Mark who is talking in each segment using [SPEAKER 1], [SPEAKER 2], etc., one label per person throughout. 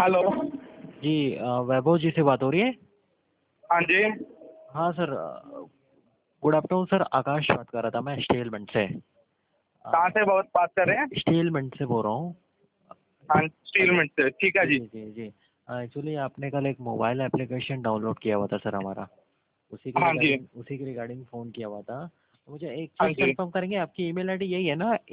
[SPEAKER 1] Hello.
[SPEAKER 2] जी वैभव जी से बात हो रही है।
[SPEAKER 1] हाँ जी।
[SPEAKER 2] हाँ sir, good afternoon sir. Akash बात कर रहा था मैं स्टीलमेंट से।
[SPEAKER 1] कहाँ से बहुत बात कर रहे हैं?
[SPEAKER 2] स्टीलमेंट से बोल रहा हूँ।
[SPEAKER 1] हाँ, स्टील मिनट से। ठीक है
[SPEAKER 2] जी
[SPEAKER 1] जी।
[SPEAKER 2] जी जी जी। एक्चुअली आपने कल एक मोबाइल एप्लीकेशन डाउनलोड किया हुआ था सर हमारा,
[SPEAKER 1] हाँ जी।
[SPEAKER 2] उसी के रिगार्डिंग फ़ोन किया हुआ था। तो मुझे एक
[SPEAKER 1] हाँ
[SPEAKER 2] चीज़
[SPEAKER 1] जी।
[SPEAKER 2] कंफर्म करेंगे, आपकी ईमेल आईडी यही है ना,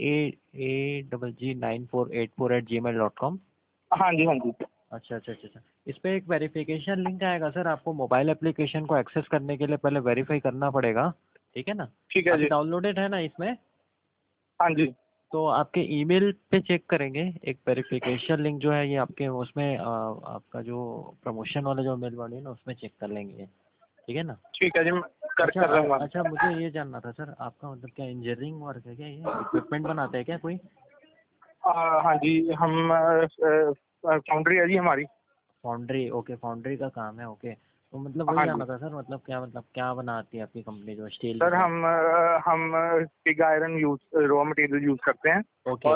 [SPEAKER 2] AAG9484@gmail.com?
[SPEAKER 1] हाँ जी। हाँ जी।
[SPEAKER 2] अच्छा अच्छा अच्छा अच्छा। इस पे एक वेरिफिकेशन लिंक आएगा सर, आपको मोबाइल एप्लीकेशन को एक्सेस करने के लिए पहले वेरीफाई करना पड़ेगा, ठीक है ना?
[SPEAKER 1] ठीक है
[SPEAKER 2] अभी
[SPEAKER 1] जी।
[SPEAKER 2] डाउनलोडेड है ना इसमें?
[SPEAKER 1] हाँ जी।
[SPEAKER 2] तो आपके ईमेल पे चेक करेंगे, एक वेरिफिकेशन लिंक जो है ये आपके उसमें आपका जो प्रमोशन वाला जो मेल बॉडी है ना उसमें चेक कर लेंगे, ठीक है ना?
[SPEAKER 1] ठीक है जी, मैं
[SPEAKER 2] अच्छा
[SPEAKER 1] कर लूँगा।
[SPEAKER 2] अच्छा, मुझे ये जानना था सर, आपका मतलब क्या इंजीनियरिंग वर्क है क्या, ये इक्विपमेंट बनाते हैं क्या कोई?
[SPEAKER 1] हाँ जी, हम फाउंड्री है जी हमारी।
[SPEAKER 2] फाउंड्री, ओके, फाउंड्री का काम है, ओके। तो मतलब वही
[SPEAKER 1] हाँ जी।
[SPEAKER 2] जानना था सर, मतलब क्या बनाती है आपकी कंपनी जो स्टील के
[SPEAKER 1] सर
[SPEAKER 2] साथ?
[SPEAKER 1] हम pig iron raw material use करते हैं।
[SPEAKER 2] ओके।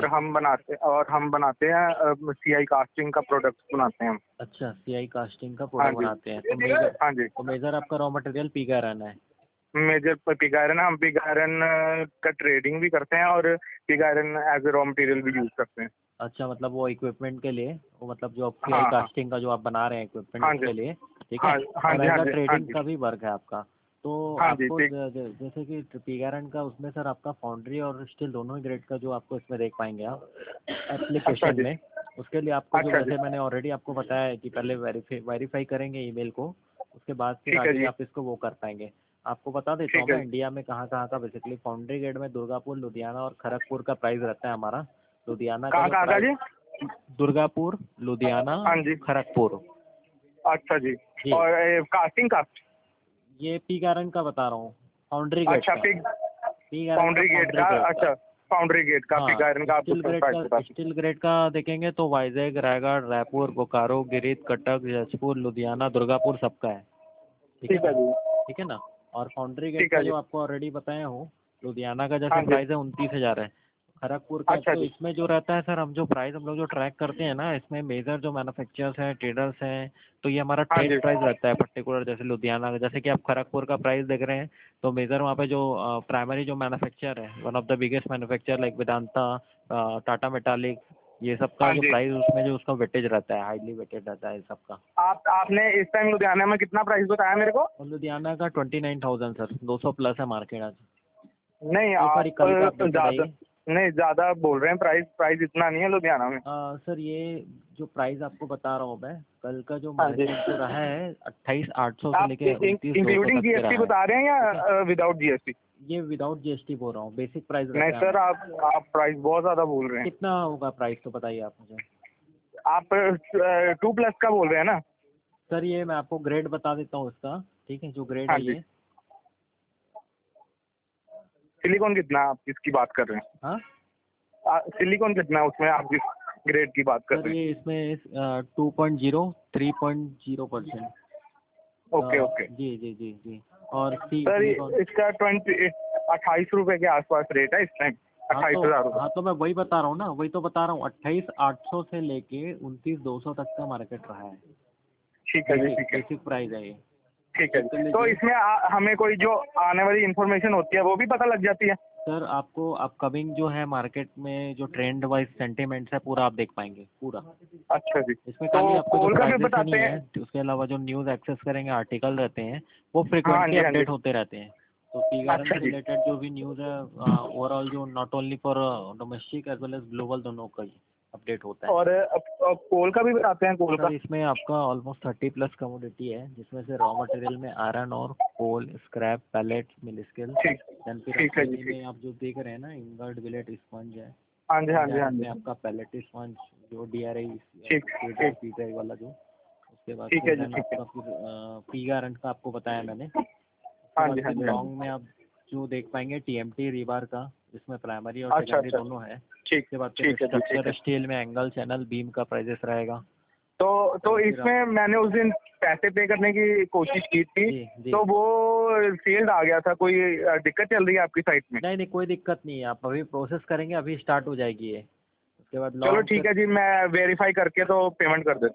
[SPEAKER 1] और हम बनाते हैं सीआई कास्टिंग का प्रोडक्ट बनाते हैं हम।
[SPEAKER 2] अच्छा, सीआई कास्टिंग का
[SPEAKER 1] हाँ
[SPEAKER 2] प्रोडक्ट
[SPEAKER 1] जी।
[SPEAKER 2] बनाते हैं, तो मेजर,
[SPEAKER 1] हाँ जी।
[SPEAKER 2] आपका रॉ मटेरियल पीगा रहना है।
[SPEAKER 1] मेजर पर पिग आयरन है। हम पिग आयरन का ट्रेडिंग भी करते हैं और pig iron as a raw material भी यूज़ करते हैं।
[SPEAKER 2] अच्छा, मतलब वो इक्विपमेंट के लिए, वो मतलब जो सीआई
[SPEAKER 1] हाँ हाँ।
[SPEAKER 2] कास्टिंग का जो आप बना रहे हैं इक्विपमेंट
[SPEAKER 1] हाँ जी।
[SPEAKER 2] उसके लिए, ठीक है।
[SPEAKER 1] हाँ हाँ
[SPEAKER 2] और
[SPEAKER 1] जी।
[SPEAKER 2] एज
[SPEAKER 1] हाँ
[SPEAKER 2] अ
[SPEAKER 1] जी। हाँ
[SPEAKER 2] ट्रेडिंग
[SPEAKER 1] जी।
[SPEAKER 2] का भी वर्क है आपका। तो
[SPEAKER 1] हाँ जी।
[SPEAKER 2] आपको
[SPEAKER 1] पिग
[SPEAKER 2] जैसे कि पिगारन का उसमें सर आपका फाउंड्री और स्टील दोनों ही ग्रेड का जो आपको इसमें देख पाएंगे आप
[SPEAKER 1] अच्छा
[SPEAKER 2] एप्लीकेशन
[SPEAKER 1] जी।
[SPEAKER 2] में। उसके लिए आपको जो,
[SPEAKER 1] अच्छा जी।
[SPEAKER 2] वैसे मैंने ऑलरेडी आपको बताया है कि पहले वेरीफाई करेंगे ईमेल को, उसके बाद फिर
[SPEAKER 1] ठीक है
[SPEAKER 2] आगे
[SPEAKER 1] जी।
[SPEAKER 2] आप इसको वो कर पाएंगे। आपको बता देता हूँ
[SPEAKER 1] ठीक है
[SPEAKER 2] मैं
[SPEAKER 1] जी।
[SPEAKER 2] इंडिया में कहाँ कहाँ का, बेसिकली फाउंड्री ग्रेड में दुर्गापुर, लुधियाना और खड़गपुर का प्राइस रहता है हमारा। लुधियाना का जो
[SPEAKER 1] कहाँ का
[SPEAKER 2] प्राइस,
[SPEAKER 1] जी?
[SPEAKER 2] दुर्गापुर, लुधियाना,
[SPEAKER 1] हाँ जी।
[SPEAKER 2] खड़गपुर।
[SPEAKER 1] अच्छा जी।
[SPEAKER 2] जी,
[SPEAKER 1] और कास्टिंग कास्ट?
[SPEAKER 2] ये पी गारन का बता रहा हूँ, फाउंड्री गेट
[SPEAKER 1] अच्छा,
[SPEAKER 2] का।
[SPEAKER 1] पिग
[SPEAKER 2] पी गारन का
[SPEAKER 1] फाउंड्री गेट
[SPEAKER 2] फाउंड्री
[SPEAKER 1] का।
[SPEAKER 2] गेट का।
[SPEAKER 1] अच्छा, फाउंड्री गेट का पिग
[SPEAKER 2] हाँ,
[SPEAKER 1] आयरन का आप प्राइस बता दीजिए।
[SPEAKER 2] स्टील ग्रेड का देखेंगे तो वाइजैग, रायगढ़, रायपुर, बोकारो, गिरिध, कटक, जजपुर, लुधियाना, दुर्गापुर सबका है, ठीक है
[SPEAKER 1] ठीक है
[SPEAKER 2] ना?
[SPEAKER 1] जी।
[SPEAKER 2] ठीक है ना? और फाउंड्री गेट
[SPEAKER 1] ठीक है
[SPEAKER 2] का
[SPEAKER 1] जी।
[SPEAKER 2] जो आपको ऑलरेडी बताया हूँ, लुधियाना का जैसे
[SPEAKER 1] हाँ जी।
[SPEAKER 2] प्राइस है 29,000 है। खड़गपुर का
[SPEAKER 1] अच्छा
[SPEAKER 2] तो
[SPEAKER 1] जी।
[SPEAKER 2] इसमें जो रहता है सर, हम जो प्राइस हम लोग जो ट्रैक करते हैं ना, इसमें मेजर जो मैन्युफैक्चरर्स हैं, ट्रेडर्स हैं, तो ये हमारा
[SPEAKER 1] हाँ
[SPEAKER 2] ट्रेड
[SPEAKER 1] जी।
[SPEAKER 2] प्राइस रहता है पर्टिकुलर। जैसे लुधियाना का, जैसे कि आप खड़गपुर का प्राइस देख रहे हैं, तो मेजर वहाँ पे जो प्राइमरी जो मैन्युफैक्चर है, one of the biggest manufacture like Vedanta, Tata metallic, ये सब का
[SPEAKER 1] हाँ
[SPEAKER 2] जो
[SPEAKER 1] जी।
[SPEAKER 2] प्राइस उसमें जो उसका वेटेज रहता है, हाईली वेटेड रहता है सबका।
[SPEAKER 1] आपने इस टाइम लुधियाना में कितना प्राइस बताया मेरे को?
[SPEAKER 2] और लुधियाना का 29,000 सर, 200 प्लस है मार्केट आज।
[SPEAKER 1] नहीं,
[SPEAKER 2] ये सॉरी,
[SPEAKER 1] आप
[SPEAKER 2] कल का अपडेटेड है
[SPEAKER 1] ज़्यादा
[SPEAKER 2] ये।
[SPEAKER 1] नहीं, ज़्यादा बोल रहे हैं। प्राइस प्राइस इतना नहीं है लुधियाना में।
[SPEAKER 2] सर ये जो प्राइस आपको बता रहा हूँ मैं, कल का जो
[SPEAKER 1] हाँ जी।
[SPEAKER 2] मार्केट जो रहा है 28,800 से
[SPEAKER 1] आप
[SPEAKER 2] लेके 29,200
[SPEAKER 1] इंक्लूडिंग
[SPEAKER 2] तक के
[SPEAKER 1] जीएसटी
[SPEAKER 2] रहा है,
[SPEAKER 1] बता रहे हैं
[SPEAKER 2] ठीक है।
[SPEAKER 1] या विदाउट जीएसटी?
[SPEAKER 2] ये विदाउट जीएसटी बोल रहा हूँ, बेसिक प्राइस
[SPEAKER 1] नहीं
[SPEAKER 2] रहता है
[SPEAKER 1] सर,
[SPEAKER 2] हमारा।
[SPEAKER 1] आप प्राइस बहुत ज़्यादा बोल रहे हैं।
[SPEAKER 2] कितना होगा प्राइस तो बताइए आप मुझे।
[SPEAKER 1] आप 2+ का बोल रहे हैं ना?
[SPEAKER 2] सर ये मैं आपको ग्रेड बता देता हूँ इसका, ठीक है, जो ग्रेड
[SPEAKER 1] हाँ
[SPEAKER 2] है
[SPEAKER 1] जी।
[SPEAKER 2] ये।
[SPEAKER 1] सिलिकॉन कितना आप किसकी बात कर रहे हैं?
[SPEAKER 2] हाँ
[SPEAKER 1] सिलिकॉन कितना है उसमें, आप जिस ग्रेड की बात कर
[SPEAKER 2] सर,
[SPEAKER 1] रहे
[SPEAKER 2] ये इसमें 2.0, 3.0%।
[SPEAKER 1] हैं? Okay okay.
[SPEAKER 2] जी जी जी जी। और सी
[SPEAKER 1] सर
[SPEAKER 2] सिलिकॉन।
[SPEAKER 1] इसका 28 रुपये के आसपास रेट है इस टाइम।
[SPEAKER 2] हाँ तो
[SPEAKER 1] 28,000 रुपये।
[SPEAKER 2] हाँ तो मैं वही बता रहा हूँ ना, वही तो बता रहा हूँ, 28,800 से लेके 29,200 तक का मार्केट रहा है।
[SPEAKER 1] ठीक है जी।
[SPEAKER 2] बेसिक
[SPEAKER 1] ठीक है।
[SPEAKER 2] बेसिक प्राइस है ये,
[SPEAKER 1] ठीक है
[SPEAKER 2] चेक कर
[SPEAKER 1] जी। तो
[SPEAKER 2] लीजिए।
[SPEAKER 1] इसमें हमें कोई जो आने वाली इंफॉर्मेशन होती है वो भी पता लग जाती है?
[SPEAKER 2] सर आपको अपकमिंग जो है मार्केट में जो ट्रेंड वाइज सेंटिमेंट्स है पूरा आप देख पाएंगे पूरा।
[SPEAKER 1] अच्छा जी।
[SPEAKER 2] इसमें
[SPEAKER 1] तो
[SPEAKER 2] खाली आपको जो
[SPEAKER 1] कोल का भी
[SPEAKER 2] प्राइजेस ही
[SPEAKER 1] बताते
[SPEAKER 2] नहीं
[SPEAKER 1] हैं?
[SPEAKER 2] है, उसके अलावा जो न्यूज़ एक्सेस करेंगे, आर्टिकल रहते हैं, वो
[SPEAKER 1] हाँ
[SPEAKER 2] फ्रिक्वेंटली
[SPEAKER 1] जी। हाँ जी।
[SPEAKER 2] अपडेट होते रहते हैं। तो टी गारन
[SPEAKER 1] अच्छा
[SPEAKER 2] से
[SPEAKER 1] जी।
[SPEAKER 2] रिलेटेड जो भी न्यूज़ है ओवरऑल, जो not only for domestic as well as global, दोनों का ही अपडेट होता है।
[SPEAKER 1] और कोल का भी बताते हैं, कोल
[SPEAKER 2] सर
[SPEAKER 1] का?
[SPEAKER 2] इसमें आपका ऑलमोस्ट 30+ कमोडिटी है, जिसमें से रॉ मटेरियल में आयरन और coal, scrap, pellet, mill scale,
[SPEAKER 1] ठीक।
[SPEAKER 2] देन फिर
[SPEAKER 1] ठीक है जी।
[SPEAKER 2] अपकमिंग
[SPEAKER 1] ठीक।
[SPEAKER 2] में आप जो देख रहे हैं ना, इंगर्ड, बिलेट, स्पंज है।
[SPEAKER 1] हाँ जी। हाँ जी। हाँ
[SPEAKER 2] डिजाइन
[SPEAKER 1] जी।
[SPEAKER 2] में आपका पैलेट स्पंज, जो DRI,
[SPEAKER 1] ठीक।
[SPEAKER 2] पीटर
[SPEAKER 1] ठीक।
[SPEAKER 2] पीटर वाला जो। उसके बाद
[SPEAKER 1] ठीक
[SPEAKER 2] फिर
[SPEAKER 1] है जी।
[SPEAKER 2] देन
[SPEAKER 1] ठीक है।
[SPEAKER 2] आपका फिर पी गारंट का आपको बताया मैंने। उसके
[SPEAKER 1] हाँ
[SPEAKER 2] बाद
[SPEAKER 1] जी। हाँ
[SPEAKER 2] फिर
[SPEAKER 1] जी। हाँ जी।
[SPEAKER 2] लॉन्ग में आप जो देख पाएंगे TMT रिबार का, जिसमें प्राइमरी और
[SPEAKER 1] अच्छा
[SPEAKER 2] सेकेंडरी
[SPEAKER 1] अच्छा।
[SPEAKER 2] दोनों है।
[SPEAKER 1] ठीक।
[SPEAKER 2] उसके बाद फिर
[SPEAKER 1] ठीक है जी। ठीक
[SPEAKER 2] स्ट्रक्चर
[SPEAKER 1] है।
[SPEAKER 2] स्टील में एंगल, चैनल, बीम का प्राइजेस रहेगा।
[SPEAKER 1] तो
[SPEAKER 2] देन फिर आप,
[SPEAKER 1] इसमें मैंने उस दिन पैसे पे करने की कोशिश की थी,
[SPEAKER 2] जी जी।
[SPEAKER 1] तो वो फेल्ड आ गया था। कोई दिक्कत चल रही है आपकी साइट में?
[SPEAKER 2] नहीं नहीं, कोई दिक्कत नहीं है, आप अभी प्रोसेस करेंगे, अभी स्टार्ट हो जाएगी ये। उसके बाद
[SPEAKER 1] चलो
[SPEAKER 2] लॉन्ग
[SPEAKER 1] ठीक
[SPEAKER 2] फिर,
[SPEAKER 1] है जी, मैं वेरीफाई करके तो पेमेंट कर देता हूँ।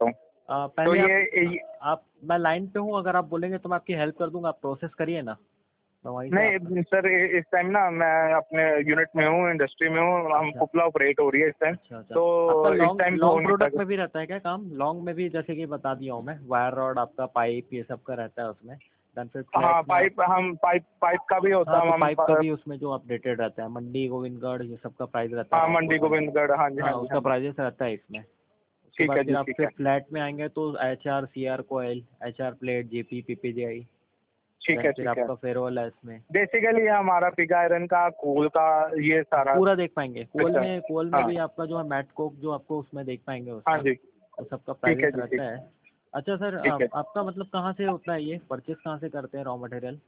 [SPEAKER 1] तो
[SPEAKER 2] पहले
[SPEAKER 1] ये
[SPEAKER 2] आप मैं लाइन पे हूँ, अगर आप बोलेंगे तो मैं आपकी हेल्प कर दूंगा, आप प्रोसेस करिए ना, मैं वहीं से
[SPEAKER 1] नहीं सर, इस टाइम ना मैं अपने यूनिट में हूँ, इंडस्ट्री में हूँ, हम
[SPEAKER 2] अच्छा
[SPEAKER 1] कुपला ऑपरेट हो रही है इस टाइम।
[SPEAKER 2] अच्छा अच्छा। आपका
[SPEAKER 1] तो इस
[SPEAKER 2] लॉन्ग
[SPEAKER 1] टाइम तो हो
[SPEAKER 2] लॉन्ग
[SPEAKER 1] नहीं
[SPEAKER 2] प्रोडक्ट
[SPEAKER 1] पाएगा।
[SPEAKER 2] में भी रहता है क्या काम? लॉन्ग में भी जैसे कि बता दिया हूँ मैं, वायर रॉड आपका, पाइप, ये सब का रहता है उसमें। देन फिर फ्लैट
[SPEAKER 1] हाँ,
[SPEAKER 2] में आप,
[SPEAKER 1] पाइप का भी होता
[SPEAKER 2] हाँ
[SPEAKER 1] है
[SPEAKER 2] तो
[SPEAKER 1] हम।
[SPEAKER 2] पाइप का भी उसमें जो अपडेटेड रहता है, मंडी गोविंदगढ़ ये सब का प्राइस रहता है,
[SPEAKER 1] हाँ,
[SPEAKER 2] रामपुर
[SPEAKER 1] मंडी
[SPEAKER 2] मंडी,
[SPEAKER 1] गोविंदगढ़, हाँ जी, हाँ
[SPEAKER 2] हाँ
[SPEAKER 1] जी, हाँ
[SPEAKER 2] उसका
[SPEAKER 1] जी।
[SPEAKER 2] प्राइजेस रहता है इसमें। उसके
[SPEAKER 1] ठीक
[SPEAKER 2] बाद
[SPEAKER 1] है
[SPEAKER 2] फिर
[SPEAKER 1] जी,
[SPEAKER 2] आप
[SPEAKER 1] ठीक
[SPEAKER 2] फिर
[SPEAKER 1] है।
[SPEAKER 2] फ्लैट में आएंगे तो HR CR coil, HR plate, JP PPGI,
[SPEAKER 1] ठीक
[SPEAKER 2] देन
[SPEAKER 1] है,
[SPEAKER 2] फिर
[SPEAKER 1] ठीक है।
[SPEAKER 2] आपका फेरोल है इसमें।
[SPEAKER 1] बेसिकली हमारा पिग आयरन का, कोल का, ये सारा
[SPEAKER 2] पूरा देख पाएंगे
[SPEAKER 1] सिस्टम।
[SPEAKER 2] कोल में
[SPEAKER 1] हाँ,
[SPEAKER 2] भी आपका जो है मैट कोक जो आपको उसमें देख पाएंगे
[SPEAKER 1] हाँ
[SPEAKER 2] उसमें,
[SPEAKER 1] जी।
[SPEAKER 2] तो सबका
[SPEAKER 1] ठीक है
[SPEAKER 2] प्राइजेस
[SPEAKER 1] जी,
[SPEAKER 2] रहता
[SPEAKER 1] ठीक
[SPEAKER 2] है। अच्छा सर,
[SPEAKER 1] ठीक है।
[SPEAKER 2] आपका मतलब कहाँ से होता है ये परचेस, कहाँ से करते हैं रॉ मटेरियल?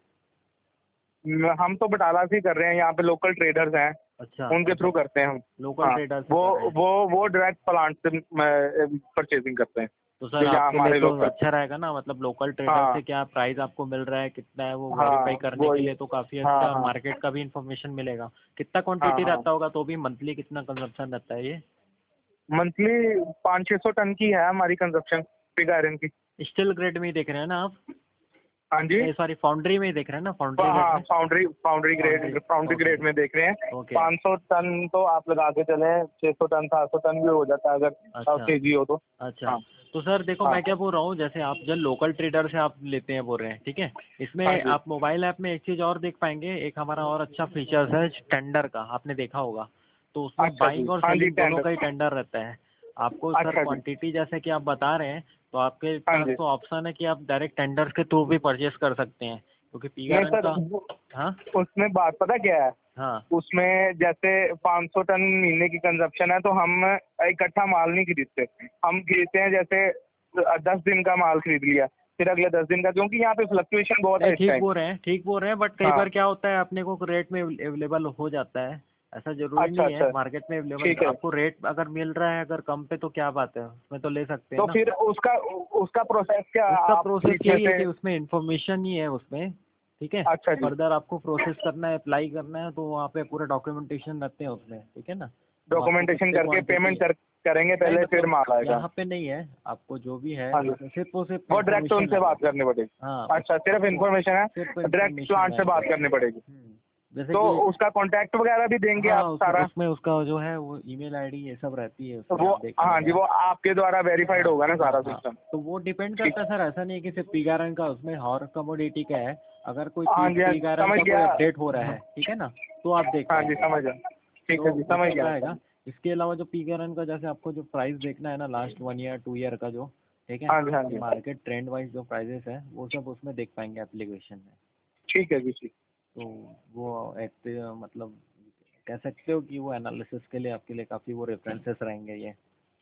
[SPEAKER 1] हम तो बटाला से ही कर रहे हैं, यहाँ पे लोकल ट्रेडर्स हैं,
[SPEAKER 2] अच्छा
[SPEAKER 1] उनके
[SPEAKER 2] अच्छा,
[SPEAKER 1] थ्रू करते हैं हम।
[SPEAKER 2] लोकल
[SPEAKER 1] हाँ,
[SPEAKER 2] ट्रेडर से
[SPEAKER 1] वो
[SPEAKER 2] कर रहे हैं।
[SPEAKER 1] वो डायरेक्ट प्लांट से परचेजिंग करते हैं,
[SPEAKER 2] तो सर
[SPEAKER 1] जो यहाँ
[SPEAKER 2] आपके लिए
[SPEAKER 1] हमारे
[SPEAKER 2] तो
[SPEAKER 1] लोकल।
[SPEAKER 2] अच्छा रहेगा ना, मतलब लोकल ट्रेडर
[SPEAKER 1] हाँ,
[SPEAKER 2] से क्या प्राइस आपको मिल रहा है, कितना है, वो वेरीफाई
[SPEAKER 1] हाँ,
[SPEAKER 2] करने
[SPEAKER 1] वो
[SPEAKER 2] के
[SPEAKER 1] ही।
[SPEAKER 2] लिए तो काफ़ी
[SPEAKER 1] हाँ,
[SPEAKER 2] अच्छा,
[SPEAKER 1] हाँ,
[SPEAKER 2] मार्केट का भी इंफॉर्मेशन मिलेगा। कितना
[SPEAKER 1] हाँ,
[SPEAKER 2] क्वांटिटी
[SPEAKER 1] हाँ।
[SPEAKER 2] रहता होगा, तो भी मंथली कितना कंजप्शन रहता है ये?
[SPEAKER 1] मंथली 500-600 टन की है हमारी कंजप्शन पिग आयरन की।
[SPEAKER 2] स्टील ग्रेड में ही देख रहे हैं ना आप?
[SPEAKER 1] हाँ जी।
[SPEAKER 2] सॉरी, फाउंड्री में ही देख रहे हैं ना, फाउंड्री रेट
[SPEAKER 1] हाँ,
[SPEAKER 2] में?
[SPEAKER 1] फाउंड्री
[SPEAKER 2] ओके
[SPEAKER 1] ग्रेड में देख रहे हैं।
[SPEAKER 2] ओके।
[SPEAKER 1] 500 टन तो आप लगा के चले, 600 टन 700 टन भी हो जाता है अगर
[SPEAKER 2] अच्छा
[SPEAKER 1] तेजी हो तो।
[SPEAKER 2] अच्छा।
[SPEAKER 1] हाँ,
[SPEAKER 2] तो सर देखो,
[SPEAKER 1] हाँ,
[SPEAKER 2] मैं क्या बोल रहा हूँ, जैसे आप जब लोकल ट्रेडर से आप लेते हैं बोल रहे हैं, ठीक है,
[SPEAKER 1] हाँ
[SPEAKER 2] इसमें
[SPEAKER 1] जी,
[SPEAKER 2] आप मोबाइल ऐप में एक चीज़ और देख पाएंगे, एक हमारा और अच्छा फीचर्स है टेंडर का, आपने देखा होगा। तो उसमें
[SPEAKER 1] अच्छा जी,
[SPEAKER 2] बाइंग और
[SPEAKER 1] हाँ जी,
[SPEAKER 2] सेलिंग दोनों
[SPEAKER 1] टेंडर।
[SPEAKER 2] का ही टेंडर रहता है। आपको सर
[SPEAKER 1] अच्छा जी,
[SPEAKER 2] क्वांटिटी जैसे कि आप बता रहे हैं, तो आपके
[SPEAKER 1] हाँ
[SPEAKER 2] पास
[SPEAKER 1] जी।
[SPEAKER 2] तो ऑप्शन है कि आप डायरेक्ट टेंडर्स के थ्रू भी परचेस कर सकते हैं, क्योंकि
[SPEAKER 1] नहीं
[SPEAKER 2] पीगारन
[SPEAKER 1] सर,
[SPEAKER 2] का। हाँ
[SPEAKER 1] उसमें बात पता क्या है,
[SPEAKER 2] हाँ
[SPEAKER 1] उसमें जैसे 500 टन महीने की कंजप्शन है, तो हम इकट्ठा माल नहीं खरीदते। हम खरीदते हैं जैसे 10 दिन का माल खरीद लिया, फिर अगले 10 दिन का, क्योंकि यहाँ पे फ्लक्चुएशन बहुत
[SPEAKER 2] नहीं,
[SPEAKER 1] है इस टाइम।
[SPEAKER 2] ठीक बोल रहे हैं, बट कई
[SPEAKER 1] हाँ,
[SPEAKER 2] बार क्या होता है, अपने को रेट में अवेलेबल हो जाता है, ऐसा जरूरी
[SPEAKER 1] अच्छा
[SPEAKER 2] नहीं है,
[SPEAKER 1] अच्छा,
[SPEAKER 2] मार्केट में अवेलेबल
[SPEAKER 1] ठीक है।
[SPEAKER 2] आपको रेट अगर मिल रहा है अगर कम पे, तो क्या बात है, उसमें तो ले सकते हैं
[SPEAKER 1] तो
[SPEAKER 2] ना।
[SPEAKER 1] फिर उसका उसका प्रोसेस क्या,
[SPEAKER 2] उसका
[SPEAKER 1] आप
[SPEAKER 2] प्रोसेस
[SPEAKER 1] इसमें
[SPEAKER 2] यही है
[SPEAKER 1] से।
[SPEAKER 2] कि उसमें इंफॉर्मेशन ही है उसमें, ठीक है।
[SPEAKER 1] अच्छा जी,
[SPEAKER 2] फर्दर आपको प्रोसेस करना है, अप्लाई करना है, तो वहाँ पे पूरे डॉक्यूमेंटेशन रहते हैं उसमें, ठीक है ना। तो आपको
[SPEAKER 1] डॉक्यूमेंटेशन
[SPEAKER 2] कितने
[SPEAKER 1] करके
[SPEAKER 2] क्वांटिटी,
[SPEAKER 1] पेमेंट करेंगे
[SPEAKER 2] नहीं
[SPEAKER 1] पहले, फिर
[SPEAKER 2] मतलब
[SPEAKER 1] माल आएगा।
[SPEAKER 2] यहाँ पे नहीं है, आपको जो भी है
[SPEAKER 1] हाँ जी,
[SPEAKER 2] सिर्फ और सिर्फ
[SPEAKER 1] वो डायरेक्ट
[SPEAKER 2] इंफॉर्मेशन
[SPEAKER 1] उनसे
[SPEAKER 2] है वो।
[SPEAKER 1] बात करनी पड़ेगी।
[SPEAKER 2] हाँ
[SPEAKER 1] अच्छा, सिर्फ
[SPEAKER 2] आपको
[SPEAKER 1] इन्फॉर्मेशन है,
[SPEAKER 2] सिर्फ
[SPEAKER 1] डायरेक्ट
[SPEAKER 2] इंफॉर्मेशन
[SPEAKER 1] प्लांट
[SPEAKER 2] है
[SPEAKER 1] से बात
[SPEAKER 2] वो।
[SPEAKER 1] करनी पड़ेगी।
[SPEAKER 2] जैसे
[SPEAKER 1] तो
[SPEAKER 2] कि
[SPEAKER 1] उसका कॉन्टैक्ट वगैरह भी देंगे
[SPEAKER 2] हाँ,
[SPEAKER 1] आप सारा?
[SPEAKER 2] उसमें उसका जो है वो ईमेल आईडी ये सब रहती है
[SPEAKER 1] तो
[SPEAKER 2] उसमें,
[SPEAKER 1] वो,
[SPEAKER 2] आप देख
[SPEAKER 1] हाँ जी,
[SPEAKER 2] लेंगे।
[SPEAKER 1] वो आपके द्वारा वेरीफाइड
[SPEAKER 2] हाँ
[SPEAKER 1] होगा ना
[SPEAKER 2] हाँ
[SPEAKER 1] सारा
[SPEAKER 2] हाँ।
[SPEAKER 1] सिस्टम?
[SPEAKER 2] तो वो डिपेंड
[SPEAKER 1] ठीक।
[SPEAKER 2] करता है सर, ऐसा नहीं है कि सिर्फ पी गारन का, उसमें हर कमोडिटी का है। अगर कोई
[SPEAKER 1] हाँ जी, हाँ
[SPEAKER 2] पी
[SPEAKER 1] जी,
[SPEAKER 2] गारन
[SPEAKER 1] समझ
[SPEAKER 2] का कोई
[SPEAKER 1] गया।
[SPEAKER 2] अपडेट हो रहा है, ठीक है ना, तो आप देख
[SPEAKER 1] हाँ जी,
[SPEAKER 2] पाएंगे।
[SPEAKER 1] समझ गया। ठीक
[SPEAKER 2] तो
[SPEAKER 1] है जी,
[SPEAKER 2] वो
[SPEAKER 1] समझ
[SPEAKER 2] सब
[SPEAKER 1] गया,
[SPEAKER 2] रहेगा।
[SPEAKER 1] समझ।
[SPEAKER 2] इसके अलावा जो पी गारन का, जैसे आपको जो प्राइस देखना है ना, लास्ट 1 ईयर 2 ईयर का जो, ठीक है,
[SPEAKER 1] हाँ जी, हाँ
[SPEAKER 2] कि
[SPEAKER 1] जी,
[SPEAKER 2] मार्केट ट्रेंड वाइज जो प्राइजेस है वो सब उसमें देख पाएंगे एप्लीकेशन में।
[SPEAKER 1] ठीक है जी, ठीक।
[SPEAKER 2] तो वो एक मतलब कह सकते हो कि वो एनालिसिस के लिए आपके लिए काफ़ी वो रेफरेंसेस रहेंगे ये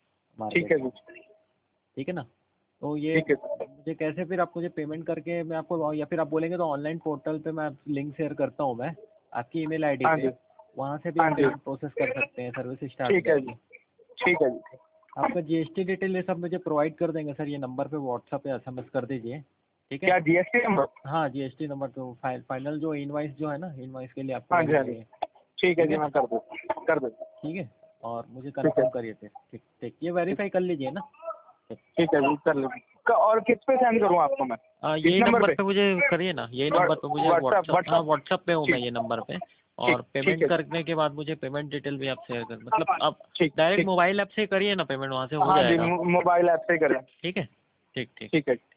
[SPEAKER 1] ठीक
[SPEAKER 2] मार्केट
[SPEAKER 1] है
[SPEAKER 2] में,
[SPEAKER 1] जी,
[SPEAKER 2] ठीक है ना। तो ये
[SPEAKER 1] ठीक है।
[SPEAKER 2] मुझे कैसे, फिर आप मुझे पेमेंट करके मैं आपको, या फिर आप बोलेंगे तो ऑनलाइन पोर्टल पे मैं लिंक शेयर करता हूँ मैं आपकी ईमेल आईडी
[SPEAKER 1] हाँ
[SPEAKER 2] पे,
[SPEAKER 1] जी,
[SPEAKER 2] वहाँ से भी
[SPEAKER 1] हाँ
[SPEAKER 2] आप
[SPEAKER 1] जी,
[SPEAKER 2] पेमेंट प्रोसेस कर सकते हैं, सर्विस स्टार्ट हो
[SPEAKER 1] ठीक है जी,
[SPEAKER 2] जाएगी।
[SPEAKER 1] ठीक है जी।
[SPEAKER 2] आपका GST डिटेल ये सब मुझे प्रोवाइड कर देंगे सर, ये नंबर पे व्हाट्सएप या SMS कर दीजिए, ठीक है।
[SPEAKER 1] क्या GST नंबर?
[SPEAKER 2] हाँ, GST नंबर, तो फाइनल जो इनवाइस जो है ना, इनवाइस के लिए आपको
[SPEAKER 1] हाँ
[SPEAKER 2] वो
[SPEAKER 1] जी, हाँ जी,
[SPEAKER 2] चाहिए,
[SPEAKER 1] ठीक है
[SPEAKER 2] ठीक
[SPEAKER 1] जी,
[SPEAKER 2] है,
[SPEAKER 1] मैं कर दो।
[SPEAKER 2] ठीक है। और मुझे
[SPEAKER 1] ठीक है,
[SPEAKER 2] कंफर्म करिए फिर, ठीक ठीक, ये वेरीफाई कर लीजिए ना।
[SPEAKER 1] ठीक है जी, कर लो। और किस पे सेंड करूँ आपको मैं? इस
[SPEAKER 2] यही
[SPEAKER 1] नंबर
[SPEAKER 2] नंबर
[SPEAKER 1] पे?
[SPEAKER 2] पे मुझे करिए ना, यही नंबर पे मुझे
[SPEAKER 1] व्हाट्सएप
[SPEAKER 2] व्हाट्सअप, हाँ
[SPEAKER 1] व्हाट्सएप
[SPEAKER 2] व्हाट्सअप पे हूँ मैं
[SPEAKER 1] ठीक,
[SPEAKER 2] ये नंबर पे।
[SPEAKER 1] ठीक,
[SPEAKER 2] और
[SPEAKER 1] ठीक
[SPEAKER 2] पेमेंट
[SPEAKER 1] है जी,
[SPEAKER 2] करने के बाद मुझे पेमेंट डिटेल भी आप शेयर कर, मतलब आप
[SPEAKER 1] ठीक
[SPEAKER 2] डायरेक्ट
[SPEAKER 1] ठीक।
[SPEAKER 2] मोबाइल ऐप से करिए ना पेमेंट, वहाँ से हो
[SPEAKER 1] हाँ जी,
[SPEAKER 2] जाएगा।
[SPEAKER 1] मोबाइल ऐप से करें।
[SPEAKER 2] ठीक है, ठीक ठीक।
[SPEAKER 1] ठीक है।